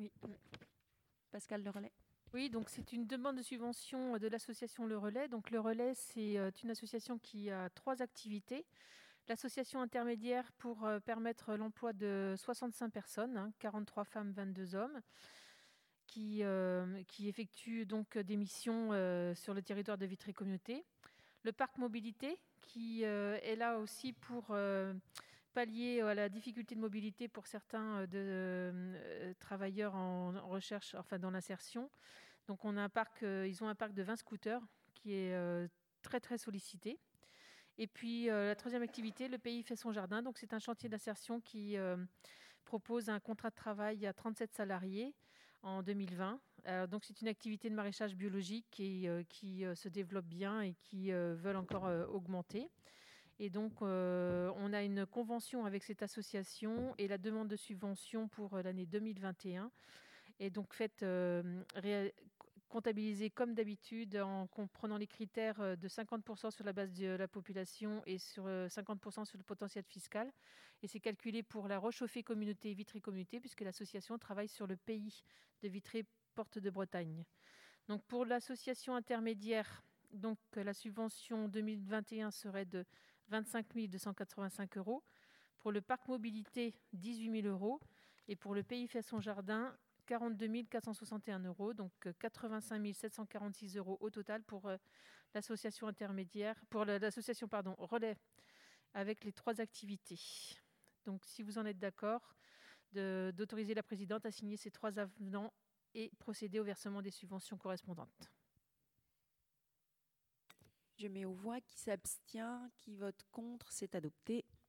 Oui. Pascal Le Relais. Oui, donc c'est une demande de subvention de l'association Le Relais. Donc Le Relais, c'est une association qui a 3 activités. L'association intermédiaire pour permettre l'emploi de 65 personnes, 43 femmes, 22 hommes, qui effectuent donc des missions sur le territoire de Vitry Communauté. Le parc mobilité, qui est là aussi pour pallier à la difficulté de mobilité pour certains travailleurs en recherche, enfin dans l'insertion. Donc on a ils ont un parc de 20 scooters qui est très très sollicité. Et puis la troisième activité, le pays fait son jardin. Donc c'est un chantier d'insertion qui propose un contrat de travail à 37 salariés en 2020. Donc c'est une activité de maraîchage biologique qui se développe bien et qui veulent encore augmenter. Et donc on a une convention avec cette association et la demande de subvention pour l'année 2021 est donc faite comptabilisée comme d'habitude en prenant les critères de 50% sur la base de la population et sur 50% sur le potentiel fiscal. Et c'est calculé pour la Rechauffée Communauté et Vitry Communauté puisque l'association travaille sur le pays de Vitry Porte de Bretagne. Donc pour l'association intermédiaire, donc la subvention 2021 serait de 25 285 euros. Pour le parc mobilité, 18 000 euros. Et pour le pays fait son jardin, 42 461 euros, donc 85 746 euros au total pour l'association intermédiaire, pour l'association Relais, avec les 3 activités. Donc, si vous en êtes d'accord, d'autoriser la présidente à signer ces 3 avenants et procéder au versement des subventions correspondantes. Je mets aux voix. Qui s'abstient, qui vote contre, c'est adopté.